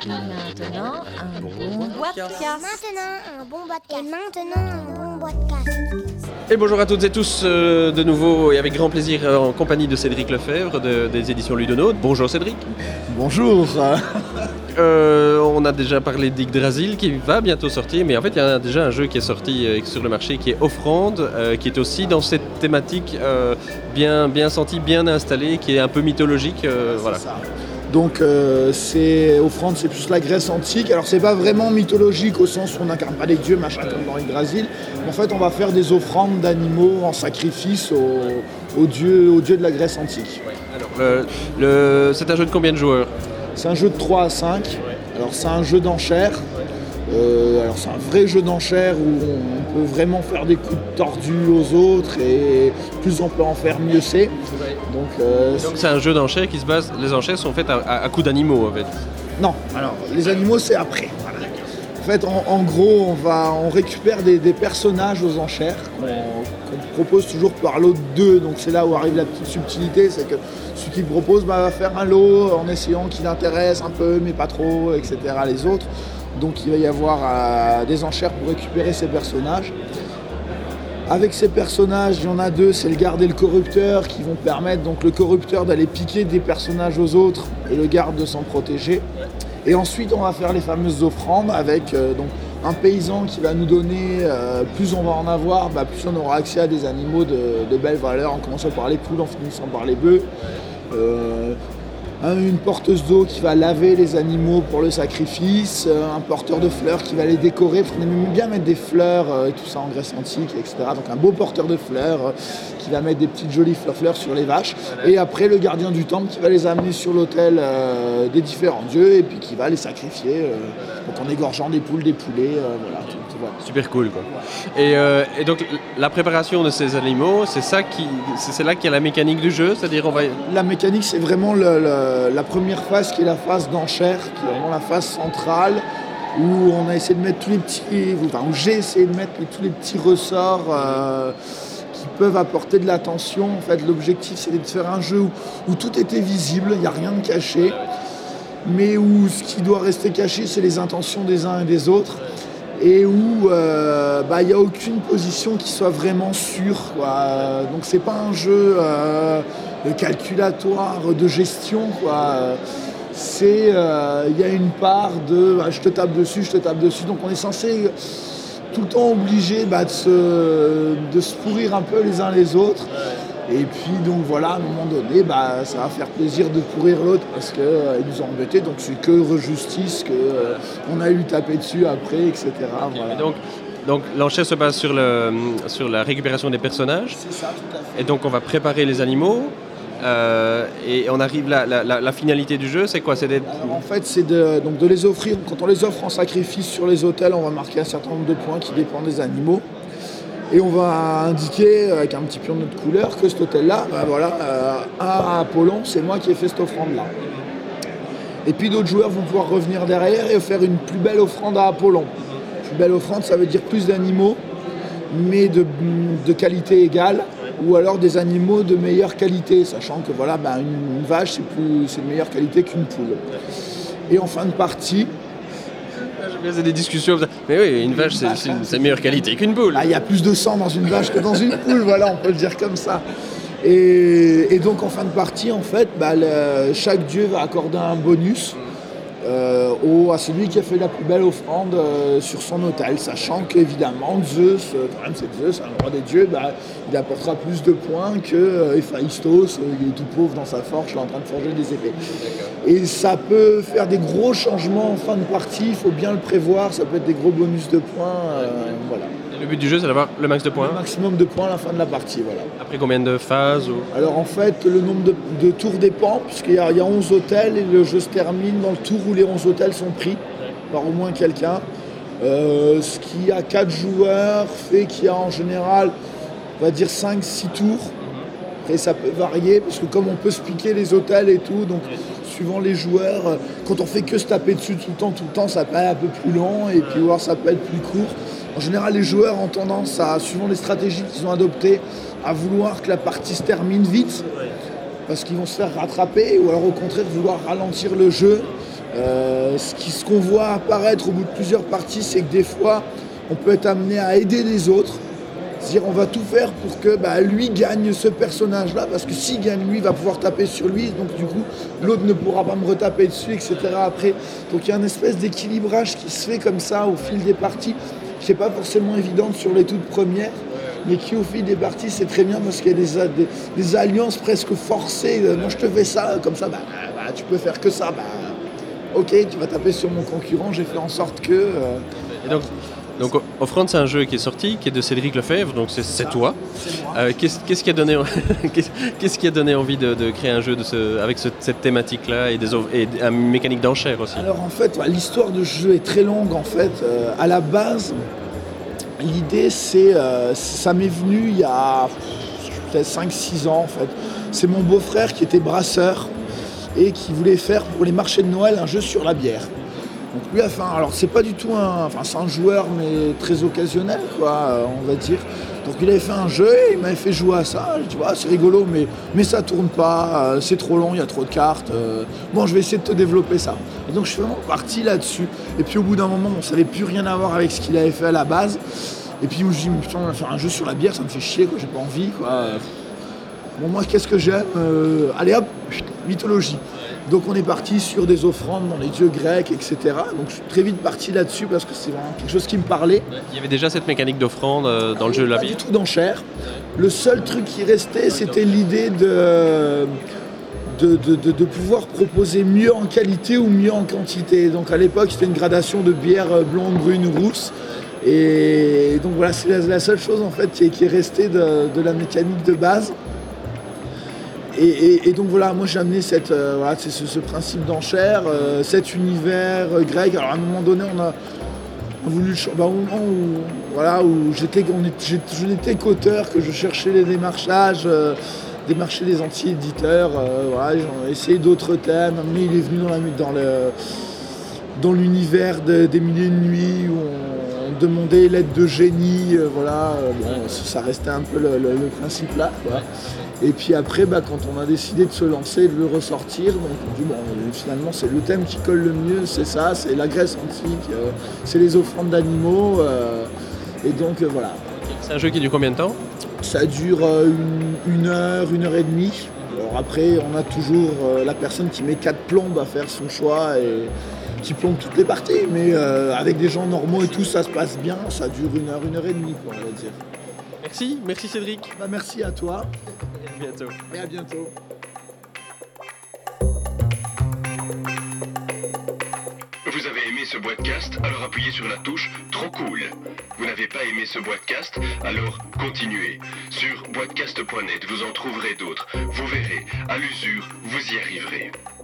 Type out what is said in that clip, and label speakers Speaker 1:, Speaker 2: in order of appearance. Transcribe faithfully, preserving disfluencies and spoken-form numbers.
Speaker 1: Maintenant, un bon podcast.
Speaker 2: Maintenant, un bon podcast. Et maintenant, un bon podcast.
Speaker 3: Et bonjour à toutes et tous, euh, de nouveau et avec grand plaisir euh, en compagnie de Cédric Lefebvre de, des éditions Ludonaut. Bonjour Cédric.
Speaker 4: Bonjour.
Speaker 3: Euh, on a déjà parlé d'Yggdrasil qui va bientôt sortir, mais en fait il y a déjà un jeu qui est sorti euh, sur le marché qui est Offrande, euh, qui est aussi dans cette thématique euh, bien, bien sentie, bien installée, qui est un peu mythologique. Euh, voilà.
Speaker 4: Ça. Donc euh, c'est Offrande, c'est plus la Grèce antique. Alors c'est pas vraiment mythologique au sens où on n'incarne pas les dieux, machin comme dans Yggdrasil. En fait on va faire des offrandes d'animaux en sacrifice aux, aux, dieux, aux dieux de la Grèce antique.
Speaker 3: Ouais. Alors, le, le, c'est un jeu de combien de joueurs ?
Speaker 4: C'est un jeu de trois à cinq. Alors c'est un jeu d'enchères. Euh, alors c'est un vrai jeu d'enchères où on peut vraiment faire des coups tordus aux autres et plus on peut en faire mieux c'est. Donc, euh,
Speaker 3: Donc c'est un jeu d'enchères qui se base, les enchères sont faites à, à, à coups d'animaux en fait.
Speaker 4: Non, alors les animaux c'est après. En fait en, en gros on, va, on récupère des, des personnages aux enchères qu'on, qu'on propose toujours par lot de deux. Donc c'est là où arrive la petite subtilité, c'est que celui qui propose bah, va faire un lot en essayant qu'il intéresse un peu mais pas trop, et cetera les autres. Donc il va y avoir euh, des enchères pour récupérer ces personnages. Avec ces personnages, il y en a deux, c'est le garde et le corrupteur qui vont permettre donc le corrupteur d'aller piquer des personnages aux autres et le garde de s'en protéger. Et ensuite on va faire les fameuses offrandes avec euh, donc, un paysan qui va nous donner, euh, plus on va en avoir, bah, plus on aura accès à des animaux de, de belle valeur, en commençant par les poules, en finissant par les bœufs. Euh, Une porteuse d'eau qui va laver les animaux pour le sacrifice, un porteur de fleurs qui va les décorer, parce qu'on aime bien mettre des fleurs et tout ça en Grèce antique, et cetera. Donc un beau porteur de fleurs qui va mettre des petites jolies fleurs sur les vaches. Et après le gardien du temple qui va les amener sur l'autel euh, des différents dieux et puis qui va les sacrifier euh, donc en égorgeant des poules, des poulets, euh, voilà, tout, tout, voilà.
Speaker 3: Super cool quoi. Et, euh, et donc la préparation de ces animaux, c'est ça qui, c'est, c'est là qu'il y a la mécanique du jeu, c'est-à-dire on va...
Speaker 4: La mécanique c'est vraiment le, le la première phase qui est la phase d'enchère, qui est vraiment la phase centrale où on a essayé de mettre tous les petits, enfin où j'ai essayé de mettre tous les petits ressorts euh, qui peuvent apporter de l'attention. En fait, l'objectif c'était de faire un jeu où, où tout était visible, il n'y a rien de caché, mais où ce qui doit rester caché c'est les intentions des uns et des autres. Et où euh, bah, il n'y a aucune position qui soit vraiment sûre, quoi. Donc c'est pas un jeu euh, calculatoire de gestion, quoi. C'est, euh, il y a une part de bah, je te tape dessus, je te tape dessus. Donc on est censé tout le temps obligé bah, de, se, de se pourrir un peu les uns les autres. Et puis donc voilà, à un moment donné, bah, ça va faire plaisir de pourrir l'autre parce qu'ils euh, nous ont embêtés, donc c'est que justice, qu'on euh, a eu tapé dessus après, et cetera.
Speaker 3: Okay,
Speaker 4: voilà.
Speaker 3: donc, donc l'enchère se base sur, le, sur la récupération des personnages.
Speaker 4: C'est ça, tout à fait.
Speaker 3: Et donc on va préparer les animaux. Euh, et on arrive là, la, la, la finalité du jeu, c'est quoi? C'est d'être...
Speaker 4: Alors, en fait, c'est de, donc, de les offrir. Quand on les offre en sacrifice sur les autels, on va marquer un certain nombre de points qui dépendent des animaux. Et on va indiquer avec un petit pion de notre couleur que cet hôtel-là, ben voilà, euh, à Apollon, c'est moi qui ai fait cette offrande-là. Et puis d'autres joueurs vont pouvoir revenir derrière et faire une plus belle offrande à Apollon. Plus belle offrande, ça veut dire plus d'animaux, mais de, de qualité égale, ou alors des animaux de meilleure qualité, sachant que voilà, ben une, une vache, c'est, plus, c'est de meilleure qualité qu'une poule. Et en fin de partie...
Speaker 3: C'est des discussions, mais oui, une vache, c'est, c'est, c'est meilleure qualité qu'une poule.
Speaker 4: Il ah, y a plus de sang dans une vache que dans une poule, voilà, on peut le dire comme ça. Et, et donc en fin de partie, en fait, bah, le, chaque dieu va accorder un bonus euh, au, à celui qui a fait la plus belle offrande euh, sur son autel, sachant qu'évidemment Zeus, euh, quand même c'est Zeus, un roi des dieux, bah, il apportera plus de points que euh, Héphaïstos, euh, il est tout pauvre dans sa forge, il est en train de forger des épées. Et ça peut faire des gros changements en fin de partie, il faut bien le prévoir, ça peut être des gros bonus de points, euh, voilà.
Speaker 3: Le but du jeu, c'est d'avoir le max de points.
Speaker 4: Le maximum de points à la fin de la partie, voilà.
Speaker 3: Après combien de phases ou...
Speaker 4: Alors en fait, le nombre de, de tours dépend, puisqu'il y a, il y a onze hôtels et le jeu se termine dans le tour où les onze hôtels sont pris par au moins quelqu'un. Euh, ce qui a quatre joueurs fait qu'il y a en général, on va dire cinq six tours. Après ça peut varier, parce que comme on peut se piquer les hôtels et tout, donc suivant les joueurs, quand on fait que se taper dessus tout le temps, tout le temps, ça peut être un peu plus long, et puis voir ça peut être plus court. En général, les joueurs ont tendance à, suivant les stratégies qu'ils ont adoptées, à vouloir que la partie se termine vite, parce qu'ils vont se faire rattraper, ou alors au contraire vouloir ralentir le jeu Euh, ce, qui, ce qu'on voit apparaître au bout de plusieurs parties, c'est que des fois, on peut être amené à aider les autres. C'est-à-dire on va tout faire pour que bah, lui gagne ce personnage-là, parce que s'il gagne lui, il va pouvoir taper sur lui, donc du coup, l'autre ne pourra pas me retaper dessus, et cetera après. Donc il y a une espèce d'équilibrage qui se fait comme ça au fil des parties, qui n'est pas forcément évidente sur les toutes premières, mais qui au fil des parties, c'est très bien parce qu'il y a des, des, des alliances presque forcées. Moi je te fais ça, comme ça, bah, bah, tu peux faire que ça. Bah, ok, tu vas taper sur mon concurrent, j'ai fait en sorte que... Euh,
Speaker 3: et donc, donc Offrande, c'est un jeu qui est sorti, qui est de Cédric Lefebvre, donc c'est, c'est toi.
Speaker 4: C'est moi.
Speaker 3: Euh, qu'est-ce, qu'est-ce, qui a donné, qu'est-ce qui a donné envie de, de créer un jeu de ce, avec ce, cette thématique-là et, des, et une mécanique d'enchère aussi?
Speaker 4: Alors en fait, ouais, l'histoire de ce jeu est très longue en fait. Euh, à la base, l'idée c'est, euh, ça m'est venu il y a peut-être cinq six ans en fait. C'est mon beau-frère qui était brasseur et qui voulait faire pour les marchés de Noël un jeu sur la bière. Donc lui a fait un, alors c'est pas du tout un, enfin c'est un joueur mais très occasionnel quoi, on va dire. Donc il avait fait un jeu, et il m'avait fait jouer à ça, je dis ah, c'est rigolo mais, mais ça tourne pas, euh, c'est trop long, il y a trop de cartes, euh, bon je vais essayer de te développer ça. Et donc je suis vraiment parti là-dessus. Et puis au bout d'un moment on savait plus rien à voir avec ce qu'il avait fait à la base. Et puis je me dis putain on va faire un jeu sur la bière, ça me fait chier quoi, j'ai pas envie quoi. Bon moi qu'est-ce que j'aime, euh, allez hop, mythologie. Donc on est parti sur des offrandes dans les dieux grecs, et cetera. Donc je suis très vite parti là-dessus parce que c'est vraiment quelque chose qui me parlait.
Speaker 3: Il y avait déjà cette mécanique d'offrande euh, dans le jeu de la
Speaker 4: Pas
Speaker 3: bière?
Speaker 4: du tout d'enchère. Le seul truc qui restait, c'était l'idée de, de, de, de, de pouvoir proposer mieux en qualité ou mieux en quantité. Donc à l'époque, c'était une gradation de bière blonde, brune, rousse. Et donc voilà, c'est la, la seule chose en fait qui est, qui est restée de, de la mécanique de base. Et, et, et donc voilà, moi j'ai amené cette, euh, voilà, ce, ce principe d'enchère, euh, cet univers euh, grec. Alors à un moment donné, on a, on a voulu, bah, au moment où, voilà, où j'étais, on est, je n'étais qu'auteur, que je cherchais les démarchages, euh, démarcher les anti-éditeurs, euh, voilà, j'ai essayé d'autres thèmes. Mais il est venu dans, la, dans, le, dans l'univers de, des milliers de nuits où on, on demandait l'aide de génie, euh, voilà, euh, bon, ça restait un peu le, le, le principe là, quoi. Et puis après, bah, quand on a décidé de se lancer et de le ressortir, donc on dit bon, finalement c'est le thème qui colle le mieux, c'est ça, c'est la Grèce antique, euh, c'est les offrandes d'animaux, euh, et donc euh, voilà.
Speaker 3: C'est un jeu qui dure combien de temps?
Speaker 4: Ça dure euh, une, une heure, une heure et demie. Alors après, on a toujours euh, la personne qui met quatre plombes à faire son choix et qui plombe toutes les parties, mais euh, avec des gens normaux et tout, ça se passe bien, ça dure une heure, une heure et demie, quoi, on va dire.
Speaker 3: Merci, merci Cédric.
Speaker 4: Bah, merci à toi.
Speaker 3: À bientôt.
Speaker 4: Et à bientôt.
Speaker 5: Vous avez aimé ce podcast? Alors appuyez sur la touche Trop cool. Vous n'avez pas aimé ce podcast? Alors continuez. Sur boitcast point net, vous en trouverez d'autres. Vous verrez, à l'usure, vous y arriverez.